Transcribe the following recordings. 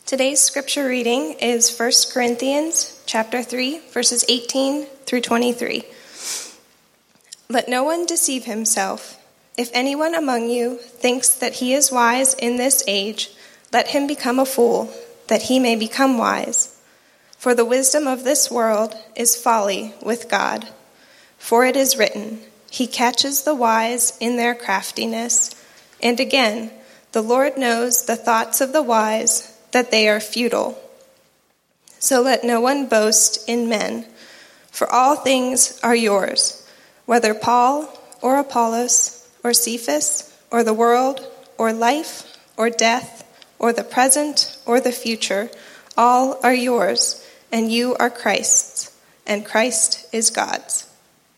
Today's scripture reading is 1 Corinthians chapter 3, verses 18 through 23. Let no one deceive himself. If anyone among you thinks that he is wise in this age, let him become a fool, that he may become wise. For the wisdom of this world is folly with God. For it is written, He catches the wise in their craftiness. And again, the Lord knows the thoughts of the wise, that they are futile. So let no one boast in men, for all things are yours, whether Paul or Apollos or Cephas or the world or life or death or the present or the future, all are yours, and you are Christ's, and Christ is God's.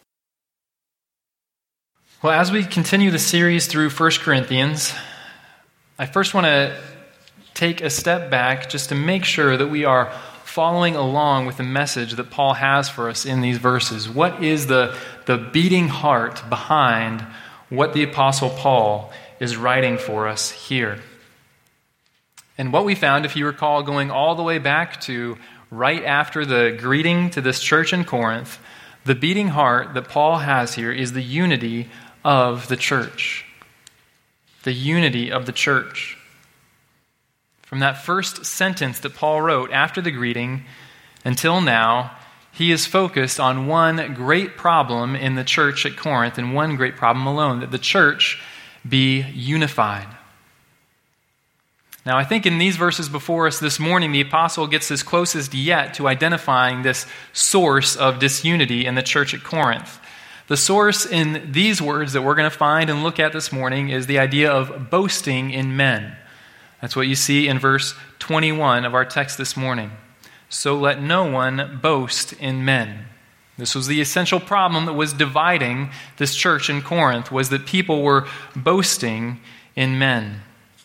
Well, as we continue the series through 1 Corinthians, I first want to take a step back just to make sure that we are following along with the message that Paul has for us in these verses. What is the beating heart behind what the Apostle Paul is writing for us here? And what we found, if you recall, going all the way back to right after the greeting to this church in Corinth, the beating heart that Paul has here is the unity of the church. The unity of the church. From that first sentence that Paul wrote after the greeting until now, he is focused on one great problem in the church at Corinth, and one great problem alone, that the church be unified. Now, I think in these verses before us this morning, the apostle gets as closest yet to identifying this source of disunity in the church at Corinth. The source in these words that we're going to find and look at this morning is the idea of boasting in men. That's what you see in verse 21 of our text this morning. So let no one boast in men. This was the essential problem that was dividing this church in Corinth, was that people were boasting in men.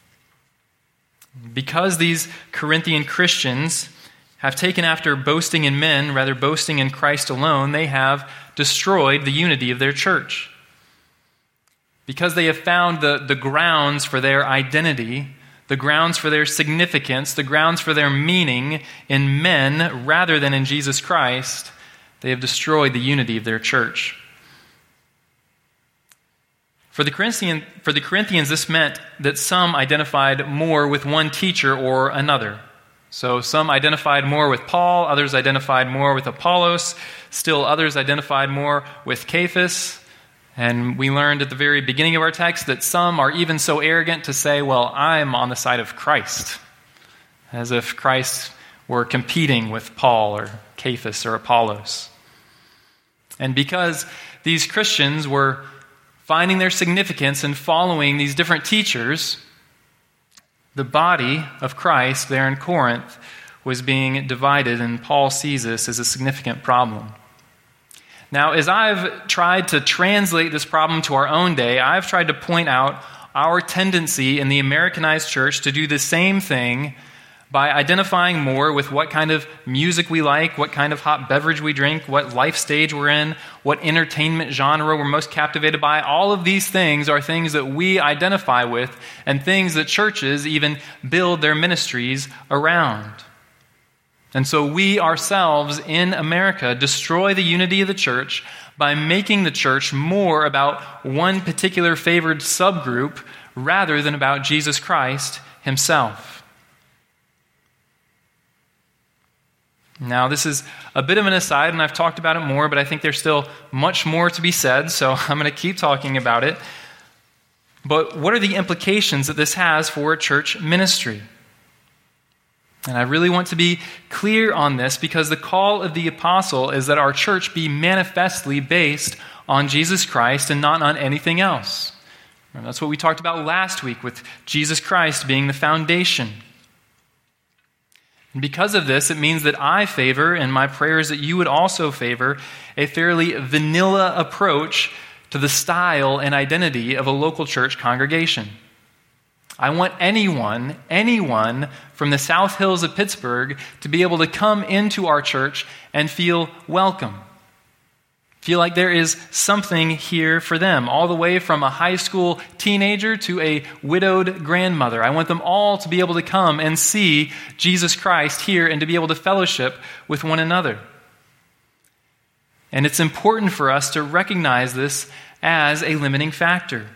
Because these Corinthian Christians have taken after boasting in men, rather boasting in Christ alone, they have destroyed the unity of their church. Because they have found the grounds for their identity, the grounds for their significance, the grounds for their meaning in men rather than in Jesus Christ, they have destroyed the unity of their church. For the Corinthians, this meant that some identified more with one teacher or another. So some identified more with Paul, others identified more with Apollos, still others identified more with Cephas. And we learned at the very beginning of our text that some are even so arrogant to say, well, I'm on the side of Christ, as if Christ were competing with Paul or Cephas or Apollos. And because these Christians were finding their significance in following these different teachers, the body of Christ there in Corinth was being divided, and Paul sees this as a significant problem. Now, as I've tried to translate this problem to our own day, I've tried to point out our tendency in the Americanized church to do the same thing by identifying more with what kind of music we like, what kind of hot beverage we drink, what life stage we're in, what entertainment genre we're most captivated by. All of these things are things that we identify with, and things that churches even build their ministries around. And so we ourselves in America destroy the unity of the church by making the church more about one particular favored subgroup rather than about Jesus Christ himself. Now, this is a bit of an aside, and I've talked about it more, but I think there's still much more to be said, so I'm going to keep talking about it. But what are the implications that this has for a church ministry? And I really want to be clear on this, because the call of the apostle is that our church be manifestly based on Jesus Christ and not on anything else. And that's what we talked about last week, with Jesus Christ being the foundation. And because of this, it means that I favor, and my prayer is that you would also favor, a fairly vanilla approach to the style and identity of a local church congregation. I want anyone from the South Hills of Pittsburgh to be able to come into our church and feel welcome, feel like there is something here for them, all the way from a high school teenager to a widowed grandmother. I want them all to be able to come and see Jesus Christ here and to be able to fellowship with one another. And it's important for us to recognize this as a limiting factor.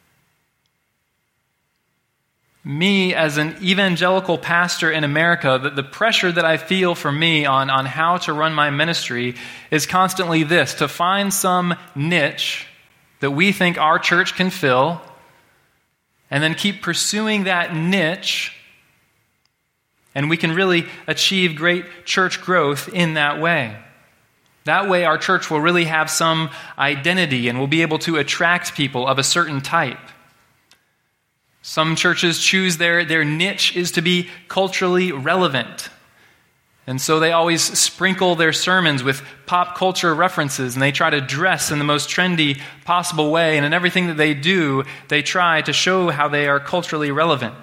Me, as an evangelical pastor in America, the pressure that I feel for me on how to run my ministry is constantly this: to find some niche that we think our church can fill, and then keep pursuing that niche, and we can really achieve great church growth in that way. That way our church will really have some identity and will be able to attract people of a certain type. Some churches choose their niche is to be culturally relevant. And so they always sprinkle their sermons with pop culture references, and they try to dress in the most trendy possible way. And in everything that they do, they try to show how they are culturally relevant.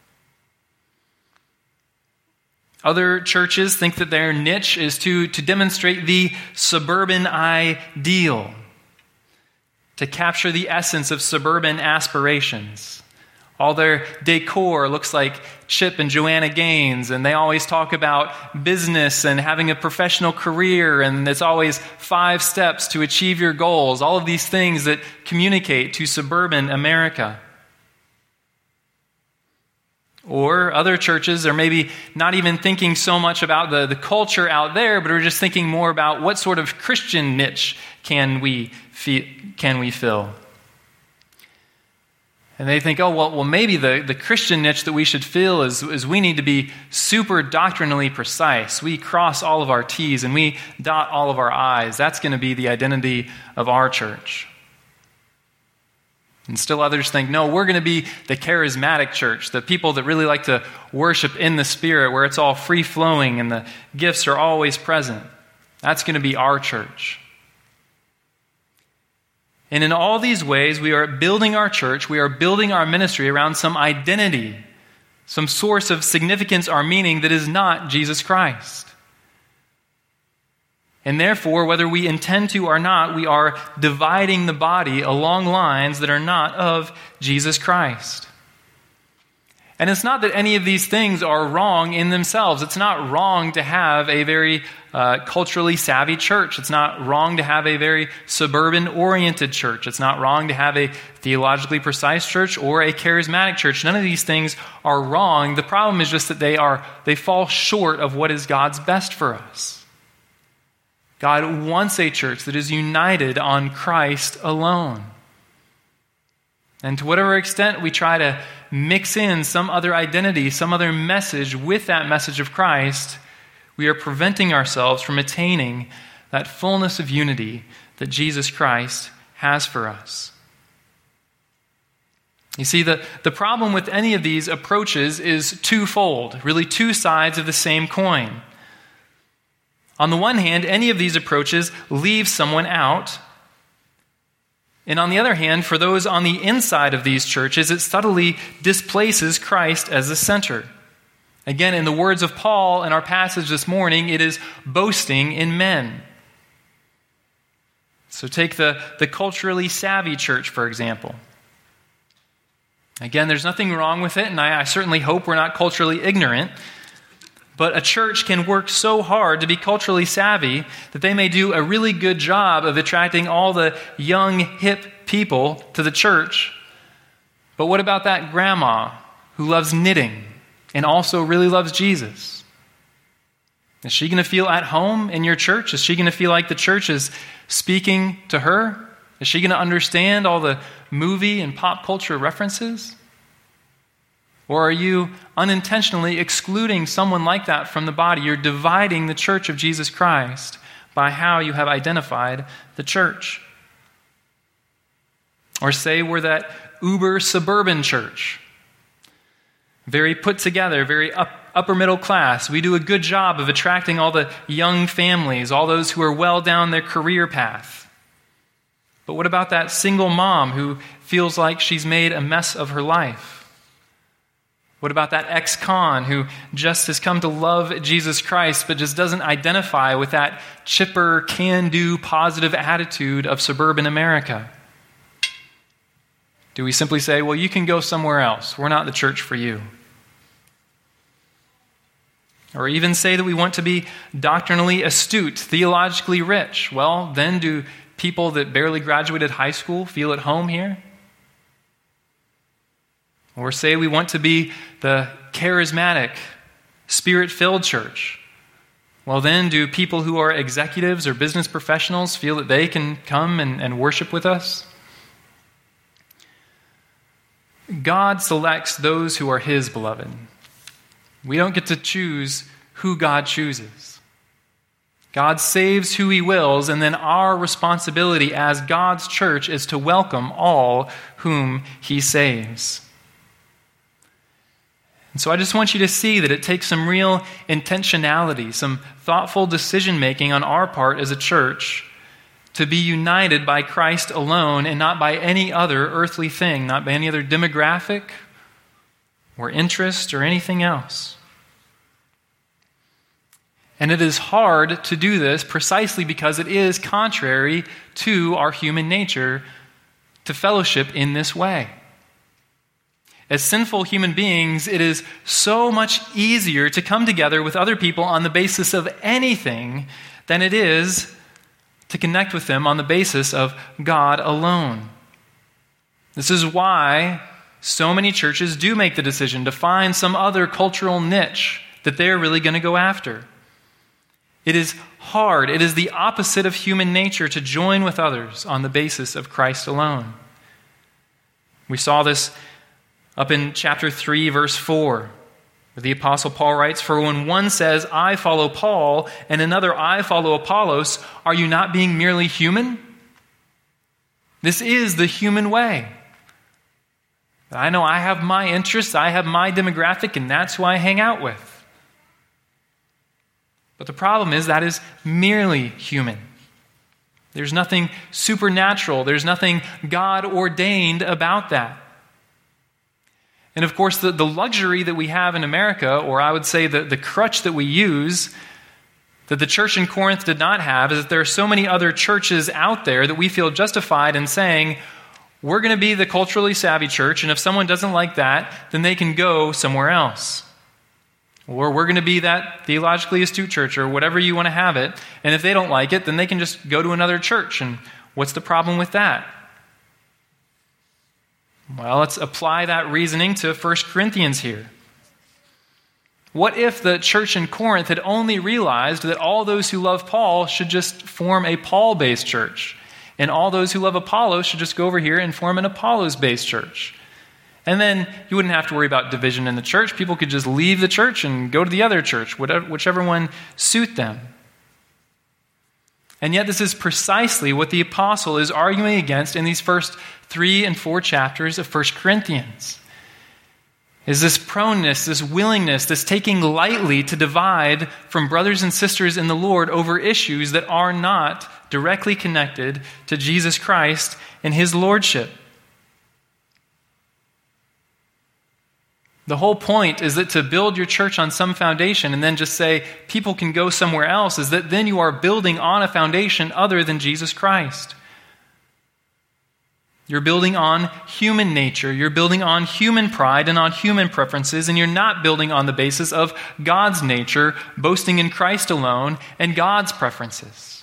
Other churches think that their niche is to demonstrate the suburban ideal, to capture the essence of suburban aspirations. All their decor looks like Chip and Joanna Gaines, and they always talk about business and having a professional career, and it's always 5 steps to achieve your goals, all of these things that communicate to suburban America. Or other churches are maybe not even thinking so much about the culture out there, but are just thinking more about what sort of Christian niche can we fill. And they think, well, maybe the Christian niche that we should fill is we need to be super doctrinally precise. We cross all of our T's and we dot all of our I's. That's going to be the identity of our church. And still others think, no, we're going to be the charismatic church, the people that really like to worship in the Spirit, where it's all free-flowing and the gifts are always present. That's going to be our church. And in all these ways, we are building our church, we are building our ministry around some identity, some source of significance or meaning that is not Jesus Christ. And therefore, whether we intend to or not, we are dividing the body along lines that are not of Jesus Christ. And it's not that any of these things are wrong in themselves. It's not wrong to have a very culturally savvy church. It's not wrong to have a very suburban-oriented church. It's not wrong to have a theologically precise church or a charismatic church. None of these things are wrong. The problem is just that they fall short of what is God's best for us. God wants a church that is united on Christ alone. And to whatever extent we try to mix in some other identity, some other message with that message of Christ, we are preventing ourselves from attaining that fullness of unity that Jesus Christ has for us. You see, the problem with any of these approaches is twofold, really two sides of the same coin. On the one hand, any of these approaches leave someone out. And on the other hand, for those on the inside of these churches, it subtly displaces Christ as the center. Again, in the words of Paul in our passage this morning, it is boasting in men. So take the culturally savvy church, for example. Again, there's nothing wrong with it, and I certainly hope we're not culturally ignorant. But a church can work so hard to be culturally savvy that they may do a really good job of attracting all the young, hip people to the church. But what about that grandma who loves knitting and also really loves Jesus? Is she going to feel at home in your church? Is she going to feel like the church is speaking to her? Is she going to understand all the movie and pop culture references? Or are you unintentionally excluding someone like that from the body? You're dividing the church of Jesus Christ by how you have identified the church. Or say we're that uber suburban church. Very put together, very upper middle class. We do a good job of attracting all the young families, all those who are well down their career path. But what about that single mom who feels like she's made a mess of her life? What about that ex-con who just has come to love Jesus Christ but just doesn't identify with that chipper, can-do, positive attitude of suburban America? Do we simply say, well, you can go somewhere else. We're not the church for you? Or even say that we want to be doctrinally astute, theologically rich. Well, then do people that barely graduated high school feel at home here? Or say we want to be the charismatic, spirit-filled church. Well, then do people who are executives or business professionals feel that they can come and worship with us? God selects those who are His beloved. We don't get to choose who God chooses. God saves who He wills, and then our responsibility as God's church is to welcome all whom He saves. And so I just want you to see that it takes some real intentionality, some thoughtful decision-making on our part as a church to be united by Christ alone and not by any other earthly thing, not by any other demographic or interest or anything else. And it is hard to do this precisely because it is contrary to our human nature to fellowship in this way. As sinful human beings, it is so much easier to come together with other people on the basis of anything than it is to connect with them on the basis of God alone. This is why so many churches do make the decision to find some other cultural niche that they're really going to go after. It is hard. It is the opposite of human nature to join with others on the basis of Christ alone. We saw this up in chapter 3, verse 4, where the Apostle Paul writes, "For when one says, 'I follow Paul,' and another, 'I follow Apollos,' are you not being merely human?" This is the human way. I know I have my interests, I have my demographic, and that's who I hang out with. But the problem is that is merely human. There's nothing supernatural, there's nothing God-ordained about that. And of course, the luxury that we have in America, or I would say the crutch that we use, that the church in Corinth did not have, is that there are so many other churches out there that we feel justified in saying, we're going to be the culturally savvy church, and if someone doesn't like that, then they can go somewhere else. Or we're going to be that theologically astute church, or whatever you want to have it, and if they don't like it, then they can just go to another church, and what's the problem with that? Well, let's apply that reasoning to 1 Corinthians here. What if the church in Corinth had only realized that all those who love Paul should just form a Paul-based church, and all those who love Apollos should just go over here and form an Apollos-based church? And then you wouldn't have to worry about division in the church. People could just leave the church and go to the other church, whichever one suit them. And yet this is precisely what the apostle is arguing against in these first 3 and 4 chapters of 1 Corinthians. Is this proneness, this willingness, this taking lightly to divide from brothers and sisters in the Lord over issues that are not directly connected to Jesus Christ and His lordship. The whole point is that to build your church on some foundation and then just say people can go somewhere else is that then you are building on a foundation other than Jesus Christ. You're building on human nature, you're building on human pride and on human preferences, and you're not building on the basis of God's nature, boasting in Christ alone, and God's preferences.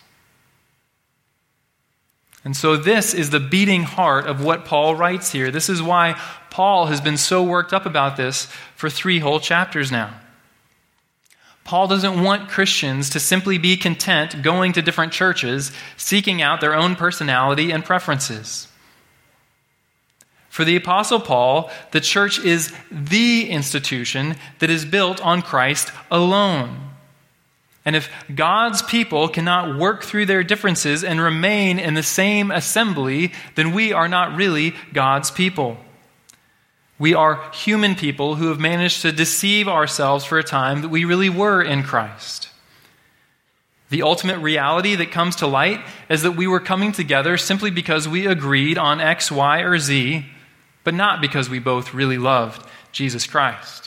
And so this is the beating heart of what Paul writes here. This is why Paul has been so worked up about this for 3 whole chapters now. Paul doesn't want Christians to simply be content going to different churches, seeking out their own personality and preferences. For the Apostle Paul, the church is the institution that is built on Christ alone. And if God's people cannot work through their differences and remain in the same assembly, then we are not really God's people. We are human people who have managed to deceive ourselves for a time that we really were in Christ. The ultimate reality that comes to light is that we were coming together simply because we agreed on X, Y, or Z, but not because we both really loved Jesus Christ.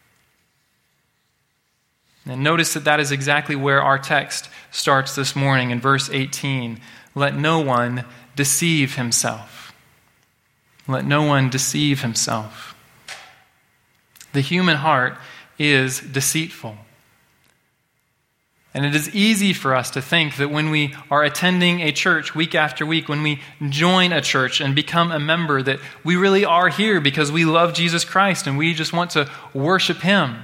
And notice that is exactly where our text starts this morning in verse 18. Let no one deceive himself. Let no one deceive himself. The human heart is deceitful. And it is easy for us to think that when we are attending a church week after week, when we join a church and become a member, that we really are here because we love Jesus Christ and we just want to worship Him.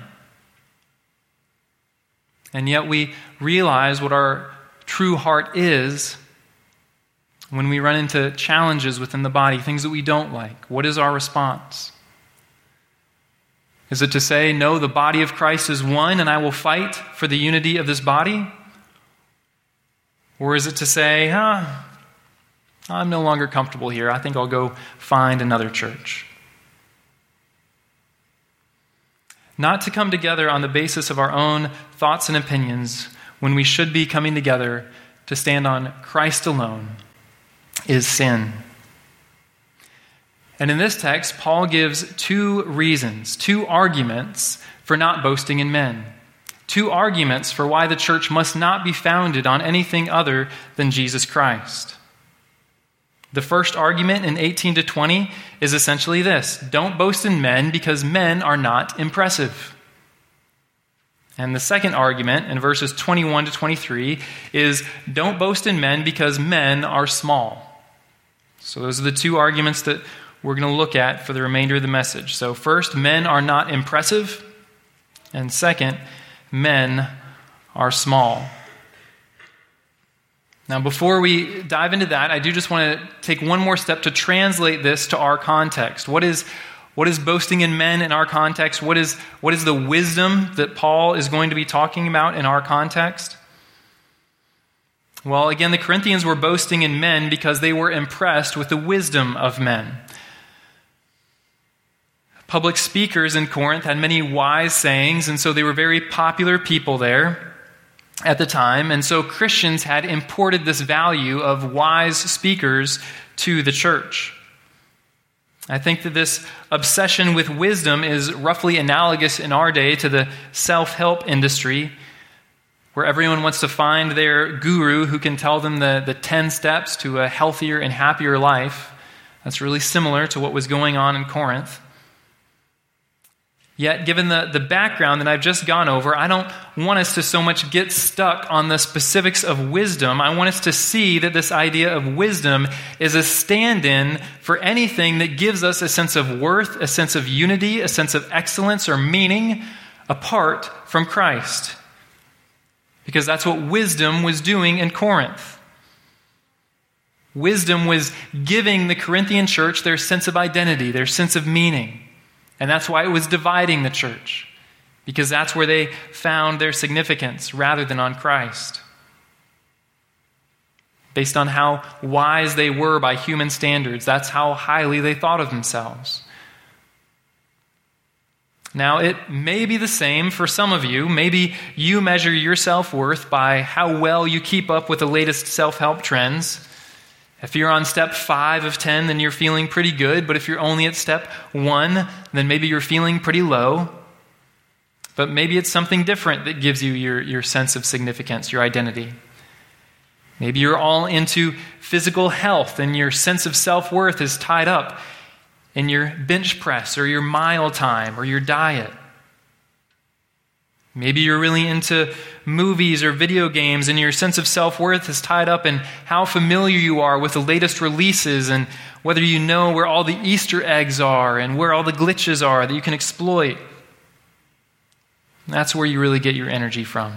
And yet we realize what our true heart is when we run into challenges within the body, things that we don't like. What is our response? Is it to say, no, the body of Christ is one and I will fight for the unity of this body? Or is it to say, I'm no longer comfortable here. I think I'll go find another church. Not to come together on the basis of our own thoughts and opinions when we should be coming together to stand on Christ alone is sin. And in this text, Paul gives two reasons, two arguments for not boasting in men. Two arguments for why the church must not be founded on anything other than Jesus Christ. The first argument in 18 to 20 is essentially this: don't boast in men because men are not impressive. And the second argument in verses 21 to 23 is don't boast in men because men are small. So those are the two arguments that we're going to look at for the remainder of the message. So first, men are not impressive. And second, men are small. Now, before we dive into that, I do just want to take one more step to translate this to our context. What is boasting in men in our context? What is the wisdom that Paul is going to be talking about in our context? Well, again, the Corinthians were boasting in men because they were impressed with the wisdom of men. Public speakers in Corinth had many wise sayings, and so they were very popular people there at the time. And so Christians had imported this value of wise speakers to the church. I think that this obsession with wisdom is roughly analogous in our day to the self-help industry, where everyone wants to find their guru who can tell them the 10 steps to a healthier and happier life. That's really similar to what was going on in Corinth. Yet, given the background that I've just gone over, I don't want us to so much get stuck on the specifics of wisdom. I want us to see that this idea of wisdom is a stand-in for anything that gives us a sense of worth, a sense of unity, a sense of excellence or meaning apart from Christ. Because that's what wisdom was doing in Corinth. Wisdom was giving the Corinthian church their sense of identity, their sense of meaning. And that's why it was dividing the church, because that's where they found their significance rather than on Christ. Based on how wise they were by human standards, that's how highly they thought of themselves. Now, it may be the same for some of you. Maybe you measure your self-worth by how well you keep up with the latest self-help trends. If you're on step 5 of 10, then you're feeling pretty good. But if you're only at step 1, then maybe you're feeling pretty low. But maybe it's something different that gives you your sense of significance, your identity. Maybe you're all into physical health and your sense of self-worth is tied up in your bench press or your mile time or your diet. Maybe you're really into movies or video games and your sense of self-worth is tied up in how familiar you are with the latest releases and whether you know where all the Easter eggs are and where all the glitches are that you can exploit. That's where you really get your energy from.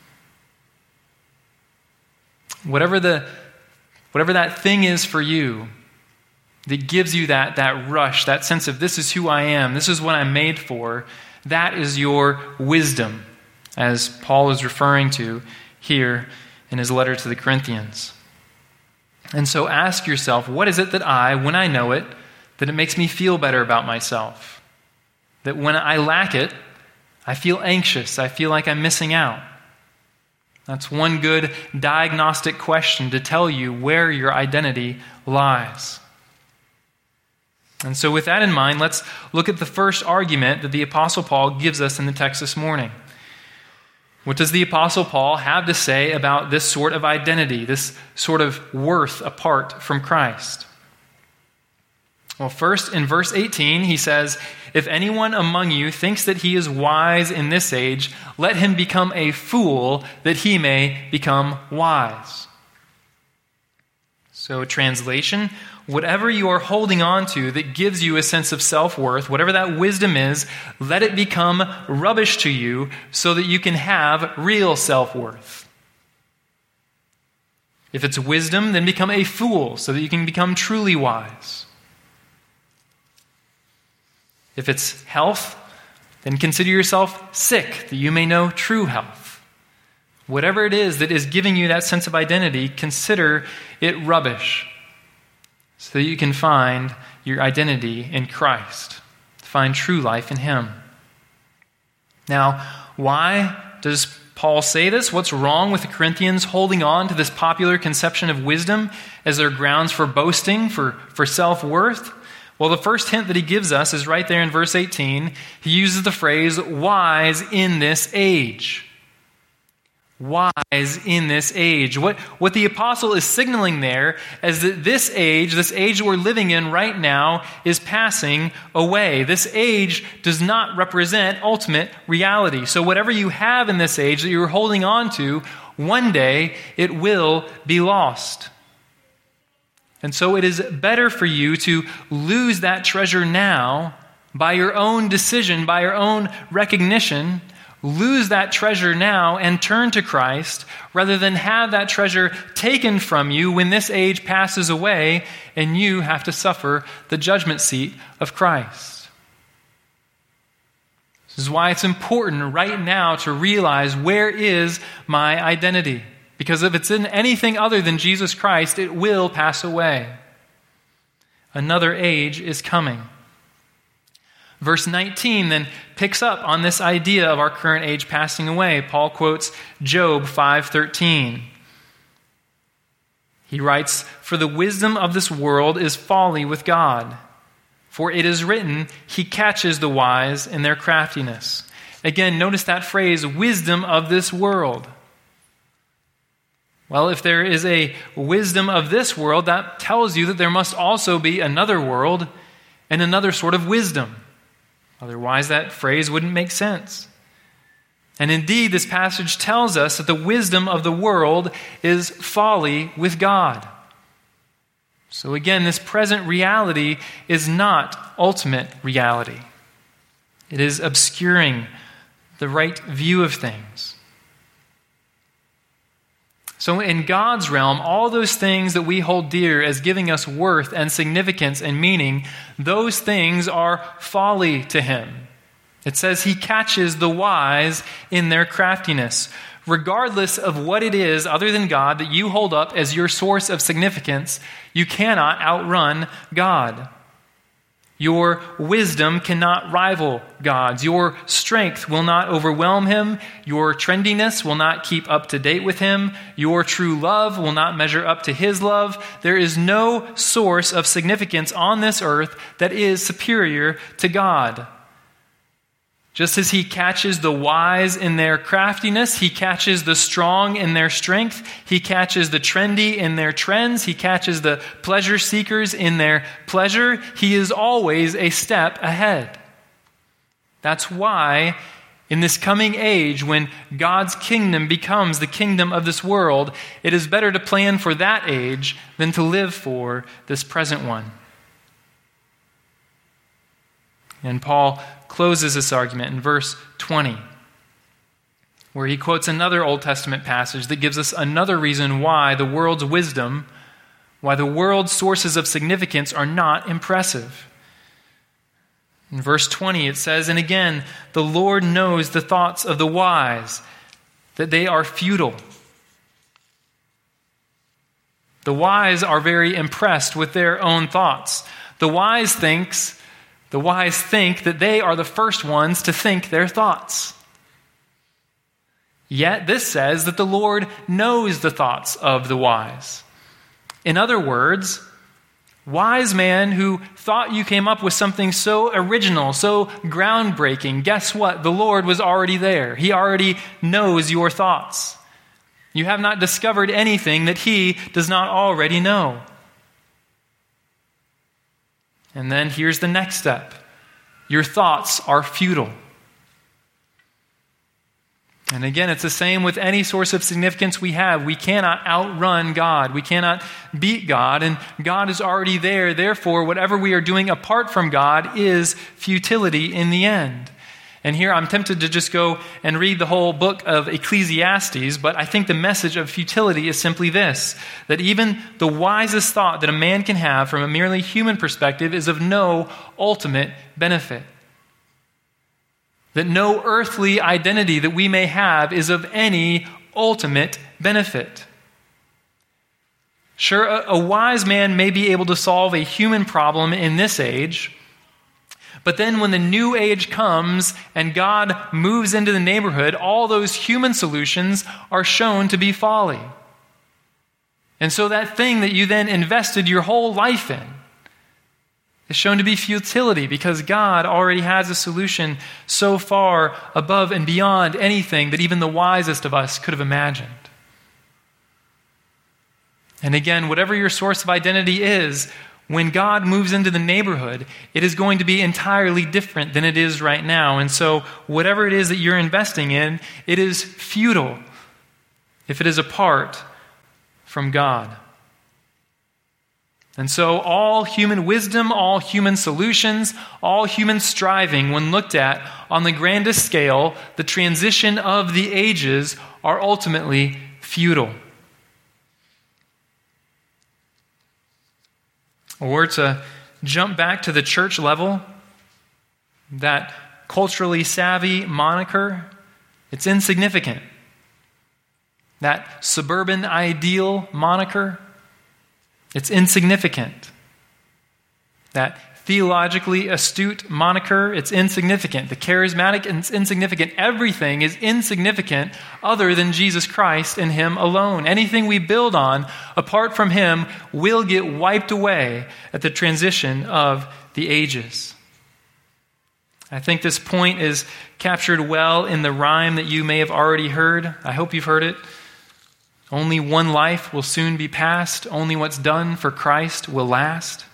Whatever that thing is for you that gives you that rush, that sense of this is who I am, this is what I'm made for, that is your wisdom, as Paul is referring to here in his letter to the Corinthians. And so ask yourself, what is it that when I know it, that it makes me feel better about myself? That when I lack it, I feel anxious, I feel like I'm missing out. That's one good diagnostic question to tell you where your identity lies. And so with that in mind, let's look at the first argument that the Apostle Paul gives us in the text this morning. What does the Apostle Paul have to say about this sort of identity, this sort of worth apart from Christ? Well, first, in verse 18, he says, "If anyone among you thinks that he is wise in this age, let him become a fool that he may become wise." So, translation, whatever you are holding on to that gives you a sense of self-worth, whatever that wisdom is, let it become rubbish to you so that you can have real self-worth. If it's wisdom, then become a fool so that you can become truly wise. If it's health, then consider yourself sick that you may know true health. Whatever it is that is giving you that sense of identity, consider it rubbish so that you can find your identity in Christ, find true life in Him. Now, why does Paul say this? What's wrong with the Corinthians holding on to this popular conception of wisdom as their grounds for boasting, for self-worth? Well, the first hint that he gives us is right there in verse 18. He uses the phrase, wise in this age. Wise in this age. What the apostle is signaling there is that this age we're living in right now, is passing away. This age does not represent ultimate reality. So whatever you have in this age that you're holding on to, one day it will be lost. And so it is better for you to lose that treasure now by your own decision, by your own recognition. Lose that treasure now and turn to Christ rather than have that treasure taken from you when this age passes away and you have to suffer the judgment seat of Christ. This is why it's important right now to realize, where is my identity? Because if it's in anything other than Jesus Christ, it will pass away. Another age is coming. Verse 19 then picks up on this idea of our current age passing away. Paul quotes Job 5:13. He writes, "For the wisdom of this world is folly with God. For it is written, He catches the wise in their craftiness." Again, notice that phrase, wisdom of this world. Well, if there is a wisdom of this world, that tells you that there must also be another world and another sort of wisdom. Otherwise, that phrase wouldn't make sense. And indeed, this passage tells us that the wisdom of the world is folly with God. So again, this present reality is not ultimate reality. It is obscuring the right view of things. So in God's realm, all those things that we hold dear as giving us worth and significance and meaning, those things are folly to Him. It says He catches the wise in their craftiness. Regardless of what it is other than God that you hold up as your source of significance, you cannot outrun God. Your wisdom cannot rival God's. Your strength will not overwhelm Him. Your trendiness will not keep up to date with Him. Your true love will not measure up to His love. There is no source of significance on this earth that is superior to God. Just as He catches the wise in their craftiness, He catches the strong in their strength, He catches the trendy in their trends, He catches the pleasure seekers in their pleasure. He is always a step ahead. That's why in this coming age, when God's kingdom becomes the kingdom of this world, it is better to plan for that age than to live for this present one. And Paul closes this argument in verse 20, where he quotes another Old Testament passage that gives us another reason why the world's wisdom, why the world's sources of significance are not impressive. In verse 20 it says, "And again, the Lord knows the thoughts of the wise, that they are futile." The wise are very impressed with their own thoughts. The wise think that they are the first ones to think their thoughts. Yet this says that the Lord knows the thoughts of the wise. In other words, Wise man who thought you came up with something so original, so groundbreaking, guess what? The Lord was already there. He already knows your thoughts. You have not discovered anything that He does not already know. And then here's the next step. Your thoughts are futile. And again, it's the same with any source of significance we have. We cannot outrun God. We cannot beat God, and God is already there. Therefore, whatever we are doing apart from God is futility in the end. And here I'm tempted to just go and read the whole book of Ecclesiastes, but I think the message of futility is simply this, that even the wisest thought that a man can have from a merely human perspective is of no ultimate benefit. That no earthly identity that we may have is of any ultimate benefit. Sure, a wise man may be able to solve a human problem in this age, but then when the new age comes and God moves into the neighborhood, all those human solutions are shown to be folly. And so that thing that you then invested your whole life in is shown to be futility because God already has a solution so far above and beyond anything that even the wisest of us could have imagined. And again, whatever your source of identity is, when God moves into the neighborhood, it is going to be entirely different than it is right now. And so whatever it is that you're investing in, it is futile if it is apart from God. And so all human wisdom, all human solutions, all human striving, when looked at on the grandest scale, the transition of the ages are ultimately futile. Or to jump back to the church level, that culturally savvy moniker, it's insignificant. That suburban ideal moniker, it's insignificant. That theologically astute moniker, it's insignificant. The charismatic, it's insignificant. Everything is insignificant other than Jesus Christ and Him alone. Anything we build on apart from Him will get wiped away at the transition of the ages. I think this point is captured well in the rhyme that you may have already heard. I hope you've heard it. Only one life will soon be past. Only what's done for Christ will last.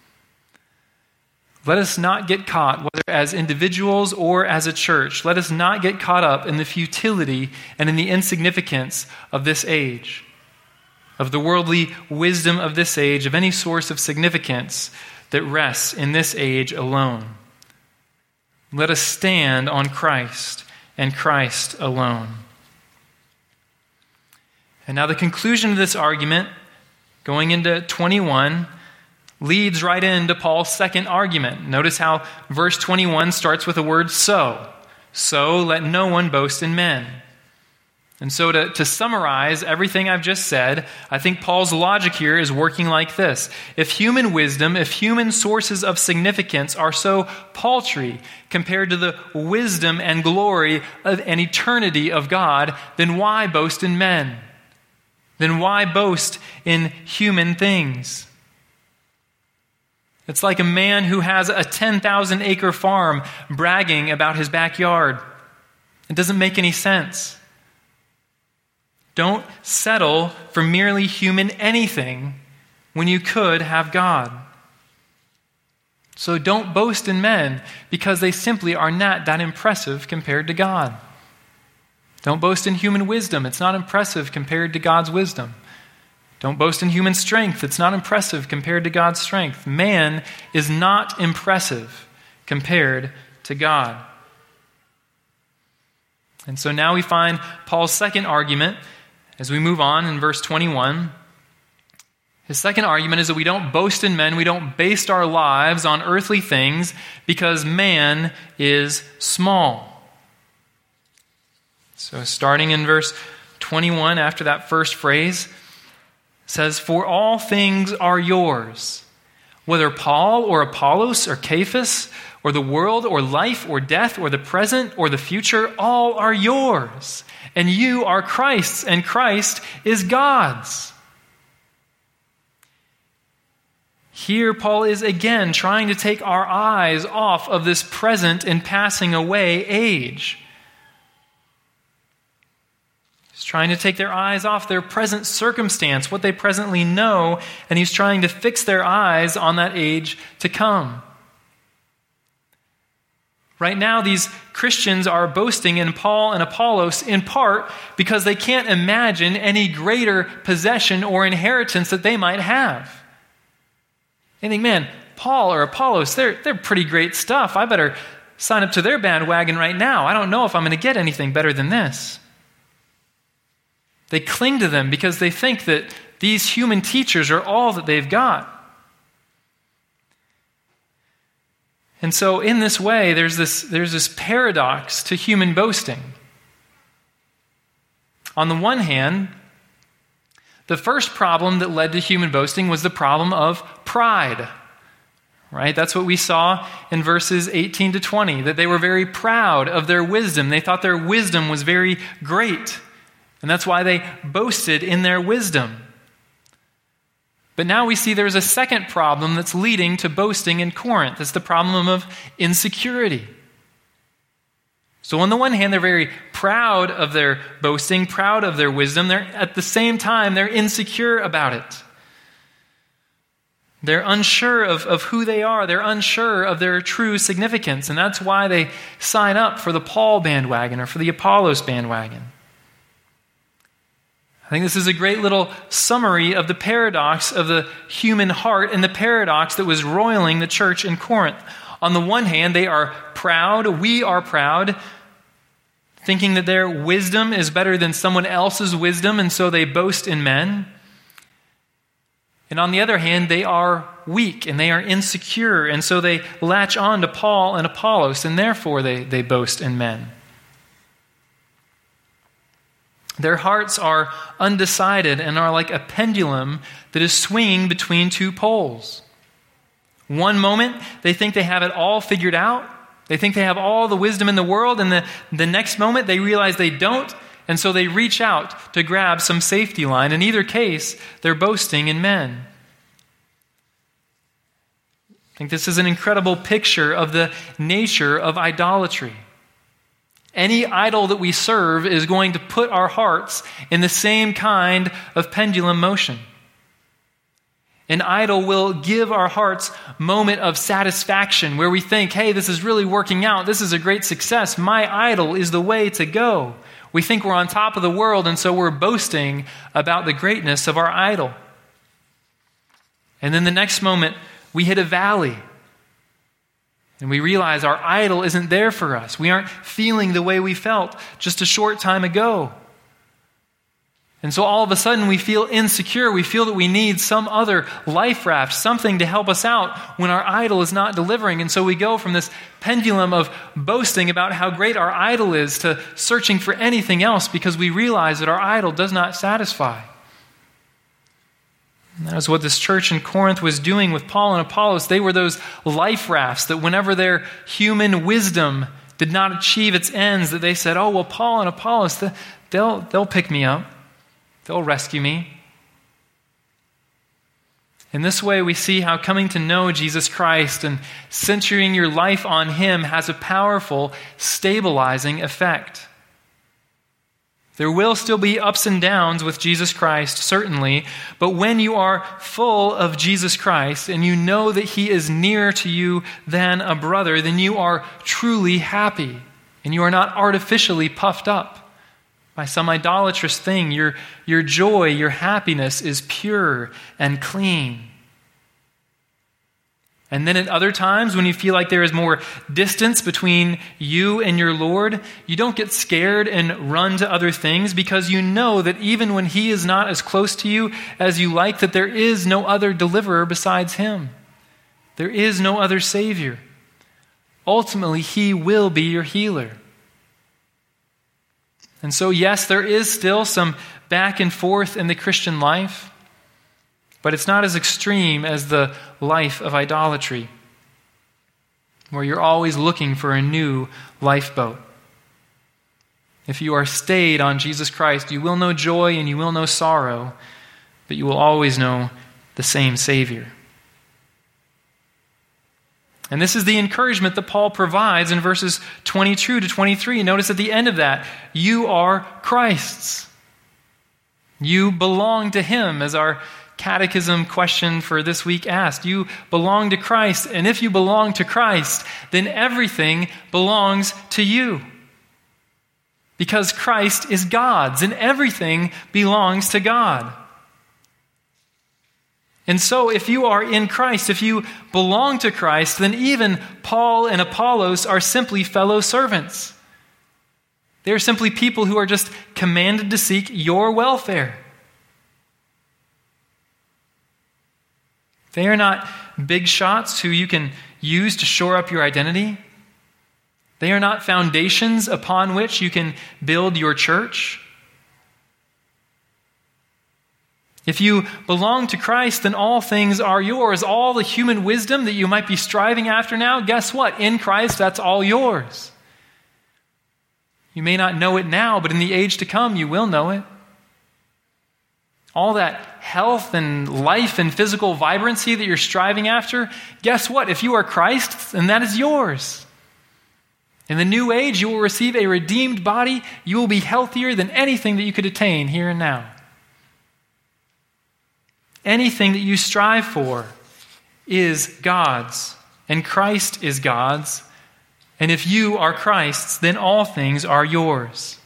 Let us not get caught, whether as individuals or as a church, let us not get caught up in the futility and in the insignificance of this age, of the worldly wisdom of this age, of any source of significance that rests in this age alone. Let us stand on Christ and Christ alone. And now the conclusion of this argument, going into 21, leads right into Paul's second argument. Notice how verse 21 starts with the word so. So let no one boast in men. And so to summarize everything I've just said, I think Paul's logic here is working like this. If human wisdom, if human sources of significance are so paltry compared to the wisdom and glory of an eternity of God, then why boast in men? Then why boast in human things? It's like a man who has a 10,000-acre farm bragging about his backyard. It doesn't make any sense. Don't settle for merely human anything when you could have God. So don't boast in men because they simply are not that impressive compared to God. Don't boast in human wisdom. It's not impressive compared to God's wisdom. Don't boast in human strength. It's not impressive compared to God's strength. Man is not impressive compared to God. And so now we find Paul's second argument as we move on in verse 21. His second argument is that we don't boast in men, we don't base our lives on earthly things because man is small. So starting in verse 21, after that first phrase, says, "For all things are yours, whether Paul or Apollos or Cephas or the world or life or death or the present or the future, all are yours, and you are Christ's, and Christ is God's." Here, Paul is again trying to take our eyes off of this present and passing away age. He's trying to take their eyes off their present circumstance, what they presently know, and he's trying to fix their eyes on that age to come. Right now, these Christians are boasting in Paul and Apollos in part because they can't imagine any greater possession or inheritance that they might have. They think, man, Paul or Apollos, they're pretty great stuff. I better sign up to their bandwagon right now. I don't know if I'm going to get anything better than this. They cling to them because they think that these human teachers are all that they've got. And so in this way, there's this paradox to human boasting. On the one hand, the first problem that led to human boasting was the problem of pride. Right? That's what we saw in verses 18 to 20, that they were very proud of their wisdom. They thought their wisdom was very great. And that's why they boasted in their wisdom. But now we see there's a second problem that's leading to boasting in Corinth. It's the problem of insecurity. So on the one hand, they're very proud of their boasting, proud of their wisdom. At the same time, they're insecure about it. They're unsure of who they are. They're unsure of their true significance. And that's why they sign up for the Paul bandwagon or for the Apollos bandwagon. I think this is a great little summary of the paradox of the human heart and the paradox that was roiling the church in Corinth. On the one hand, they are proud, we are proud, thinking that their wisdom is better than someone else's wisdom, and so they boast in men. And on the other hand, they are weak and they are insecure, and so they latch on to Paul and Apollos, and therefore they boast in men. Their hearts are undecided and are like a pendulum that is swinging between two poles. One moment, they think they have it all figured out. They think they have all the wisdom in the world, and the next moment they realize they don't, and so they reach out to grab some safety line. In either case, they're boasting in men. I think this is an incredible picture of the nature of idolatry. Any idol that we serve is going to put our hearts in the same kind of pendulum motion. An idol will give our hearts a moment of satisfaction where we think, hey, this is really working out. This is a great success. My idol is the way to go. We think we're on top of the world, and so we're boasting about the greatness of our idol. And then the next moment, we hit a valley. And we realize our idol isn't there for us. We aren't feeling the way we felt just a short time ago. And so all of a sudden we feel insecure. We feel that we need some other life raft, something to help us out when our idol is not delivering. And so we go from this pendulum of boasting about how great our idol is to searching for anything else because we realize that our idol does not satisfy. And that is what this church in Corinth was doing with Paul and Apollos. They were those life rafts that whenever their human wisdom did not achieve its ends, that they said, oh, well, Paul and Apollos, they'll pick me up. They'll rescue me. In this way, we see how coming to know Jesus Christ and centering your life on Him has a powerful, stabilizing effect. There will still be ups and downs with Jesus Christ, certainly, but when you are full of Jesus Christ and you know that He is nearer to you than a brother, then you are truly happy and you are not artificially puffed up by some idolatrous thing. Your joy, your happiness is pure and clean. And then at other times, when you feel like there is more distance between you and your Lord, you don't get scared and run to other things because you know that even when He is not as close to you as you like, that there is no other deliverer besides Him. There is no other Savior. Ultimately, He will be your healer. And so, yes, there is still some back and forth in the Christian life, but it's not as extreme as the life of idolatry, where you're always looking for a new lifeboat. If you are stayed on Jesus Christ, you will know joy and you will know sorrow, but you will always know the same Savior. And this is the encouragement that Paul provides in verses 22 to 23. Notice at the end of that, you are Christ's. You belong to him, as our catechism question for this week asked. You belong to Christ, and if you belong to Christ, then everything belongs to you. Because Christ is God's, and everything belongs to God. And so if you are in Christ, if you belong to Christ, then even Paul and Apollos are simply fellow servants. They're simply people who are just commanded to seek your welfare. They are not big shots who you can use to shore up your identity. They are not foundations upon which you can build your church. If you belong to Christ, then all things are yours. All the human wisdom that you might be striving after now, guess what? In Christ, that's all yours. You may not know it now, but in the age to come, you will know it. All that health and life and physical vibrancy that you're striving after, guess what? If you are Christ's, then that is yours. In the new age, you will receive a redeemed body. You will be healthier than anything that you could attain here and now. Anything that you strive for is God's, and Christ is God's. And if you are Christ's, then all things are yours.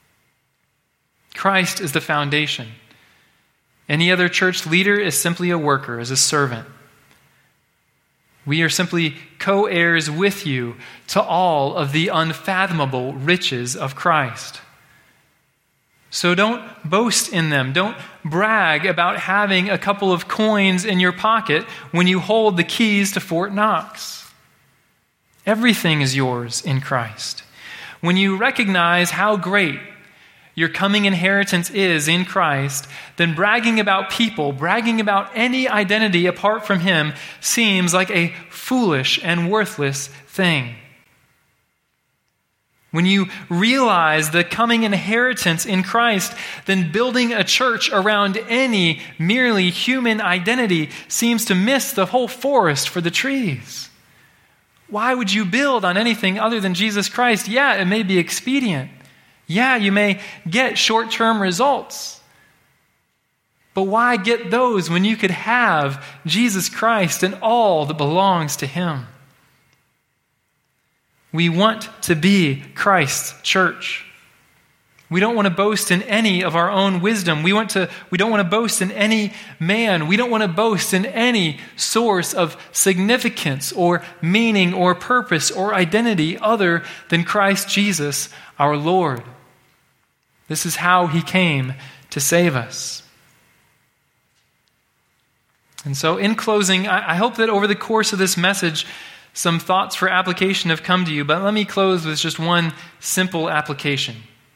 Christ is the foundation. Any other church leader is simply a worker, is a servant. We are simply co-heirs with you to all of the unfathomable riches of Christ. So don't boast in them. Don't brag about having a couple of coins in your pocket when you hold the keys to Fort Knox. Everything is yours in Christ. When you recognize how great your coming inheritance is in Christ, then bragging about people, bragging about any identity apart from him seems like a foolish and worthless thing. When you realize the coming inheritance in Christ, then building a church around any merely human identity seems to miss the whole forest for the trees. Why would you build on anything other than Jesus Christ? Yeah, it may be expedient. Yeah, you may get short-term results. But why get those when you could have Jesus Christ and all that belongs to him? We want to be Christ's church. We don't want to boast in any of our own wisdom. We don't want to boast in any man. We don't want to boast in any source of significance or meaning or purpose or identity other than Christ Jesus, our Lord. This is how he came to save us. And so in closing, I hope that over the course of this message, some thoughts for application have come to you, but let me close with just one simple application.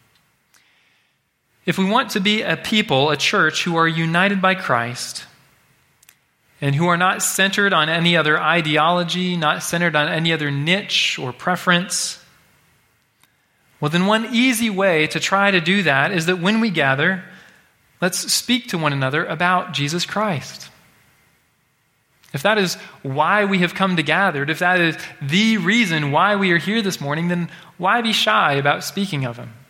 If we want to be a people, a church, who are united by Christ and who are not centered on any other ideology, not centered on any other niche or preference, well, then one easy way to try to do that is that when we gather, let's speak to one another about Jesus Christ. If that is why we have come to gather, if that is the reason why we are here this morning, then why be shy about speaking of him?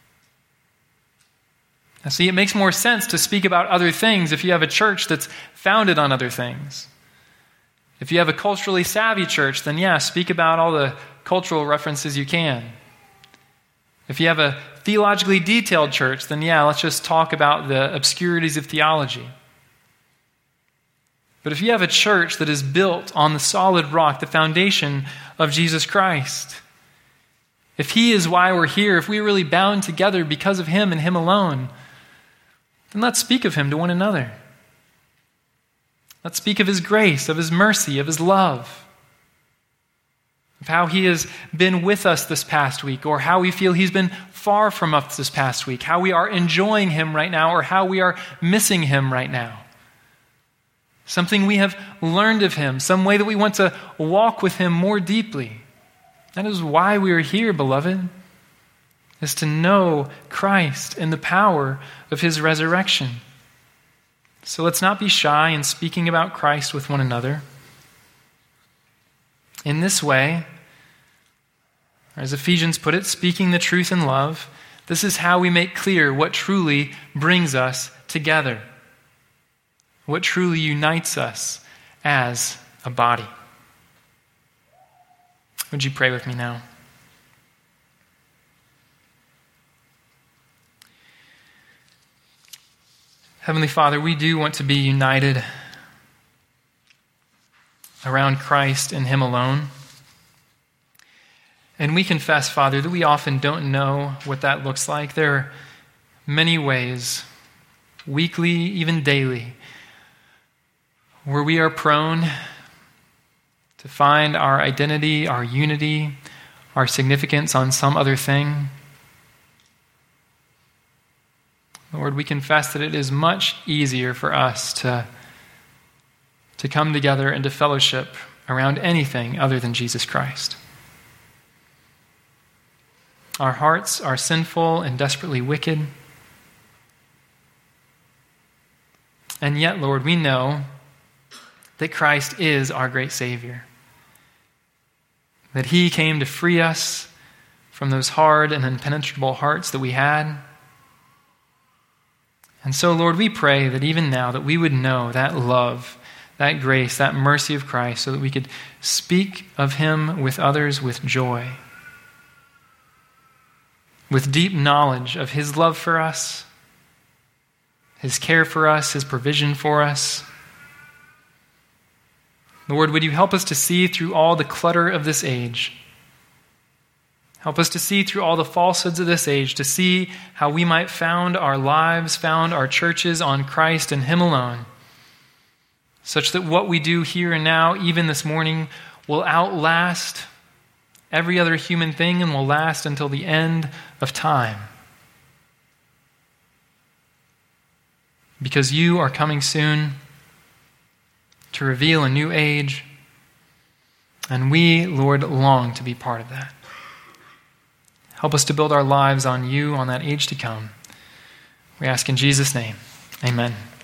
Now, see, it makes more sense to speak about other things if you have a church that's founded on other things. If you have a culturally savvy church, then yeah, speak about all the cultural references you can. If you have a theologically detailed church, then yeah, let's just talk about the obscurities of theology. But if you have a church that is built on the solid rock, the foundation of Jesus Christ, if he is why we're here, if we're really bound together because of him and him alone, then let's speak of him to one another. Let's speak of his grace, of his mercy, of his love, of how he has been with us this past week, or how we feel he's been far from us this past week, how we are enjoying him right now, or how we are missing him right now. Something we have learned of him, some way that we want to walk with him more deeply. That is why we are here, beloved, is to know Christ and the power of his resurrection. So let's not be shy in speaking about Christ with one another. In this way, as Ephesians put it, speaking the truth in love, this is how we make clear what truly brings us together, what truly unites us as a body. Would you pray with me now? Heavenly Father, we do want to be united around Christ and Him alone. And we confess, Father, that we often don't know what that looks like. There are many ways, weekly, even daily, where we are prone to find our identity, our unity, our significance on some other thing. Lord, we confess that it is much easier for us to come together and to fellowship around anything other than Jesus Christ. Our hearts are sinful and desperately wicked. And yet, Lord, we know that Christ is our great Savior, that He came to free us from those hard and impenetrable hearts that we had. And so, Lord, we pray that even now that we would know that love, that grace, that mercy of Christ, so that we could speak of Him with others with joy, with deep knowledge of His love for us, His care for us, His provision for us. Lord, would you help us to see through all the clutter of this age? Help us to see through all the falsehoods of this age, to see how we might found our lives, found our churches on Christ and Him alone, such that what we do here and now, even this morning, will outlast every other human thing and will last until the end of time. Because you are coming soon to reveal a new age, and we, Lord, long to be part of that. Help us to build our lives on you, on that age to come. We ask in Jesus' name, amen.